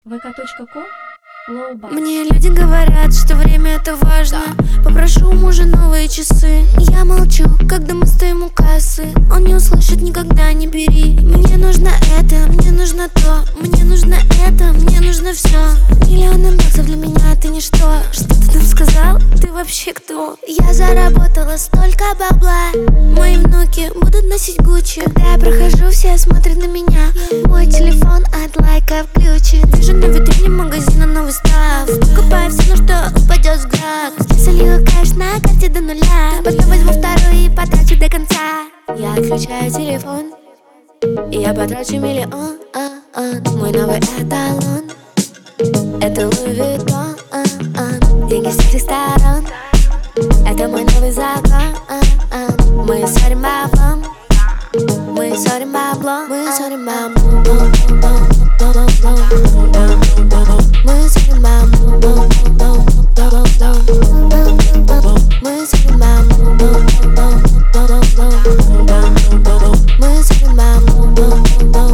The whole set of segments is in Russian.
vk.com Lowbass. Мне люди говорят, что время это важно. Попрошу у мужа новые часы. Я молчу, когда мы стоим у кассы. Он не услышит никогда, не бери. Мне нужно это, мне нужно то. Мне нужно это, мне нужно все. Миллионы баксов для меня это ничто. Что ты там сказал? Ты вообще кто? Я заработала столько бабла. Мои внуки будут носить Гуччи. Когда я прохожу, все смотрят на меня. Мой телефон от лайка включен. Вижу на витрине магазина новый став. Покупаю все, на что упадет взгляд. Солью кэш на карте до нуля. Потом возьму вторую и потрачу до конца. Я отключаю телефон и я потрачу миллион. Мой новый эталон — это Луи Виттон. Деньги с всех сторон — это мой новый закон. Мы ссорим баблом, мы ссорим баблом, мы ссорим баблом. Мы ссорим баблом, мы ссорим баблом, мы ссорим баблом.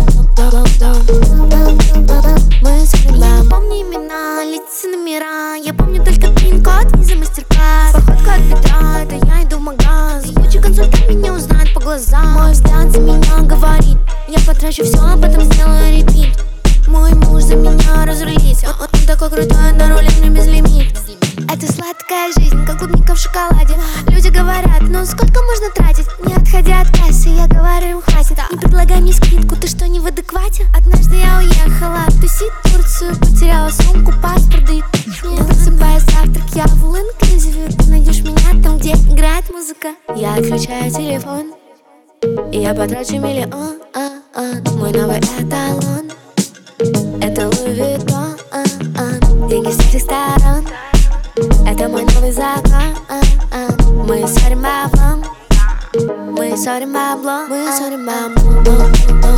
Я не помню имена, лица, номера. Я помню только пин-код, виза, мастер-класс. Походка от бедра, это я иду в магаз. Куча консультант меня узнает по глазам. Мой взгляд за меня говорит: я потрачу все, а потом сделаю репит. Мой муж за меня разрулится. Он такой крутой, на руле мне безлимит. Это сладкая жизнь, как клубника в шоколаде. Люди говорят: ну сколько можно тратить? Не отходя от кассы, я говорю им: хватит. Не предлагай мне скидку, ты что, не в адеквате? Однажды я уехала тусить в Турцию. Потеряла сумку, паспорт, да и не просыпая завтрак, я в all-inclusive. Ты найдешь меня там, где играет музыка. Я отключаю телефон и я потрачу миллион. Мой новый эталон — это Луи Виттон. Деньги с всех сторон — это мой новый закон. Мы ссорим баблом, мы ссорим баблом, мы ссорим баблом.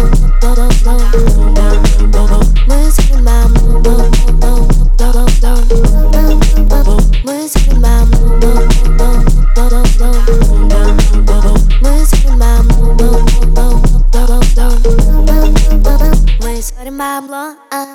Мы ссорим баблом, мы ссорим баблом. Мы ссорим баблом, мы ссорим баблом.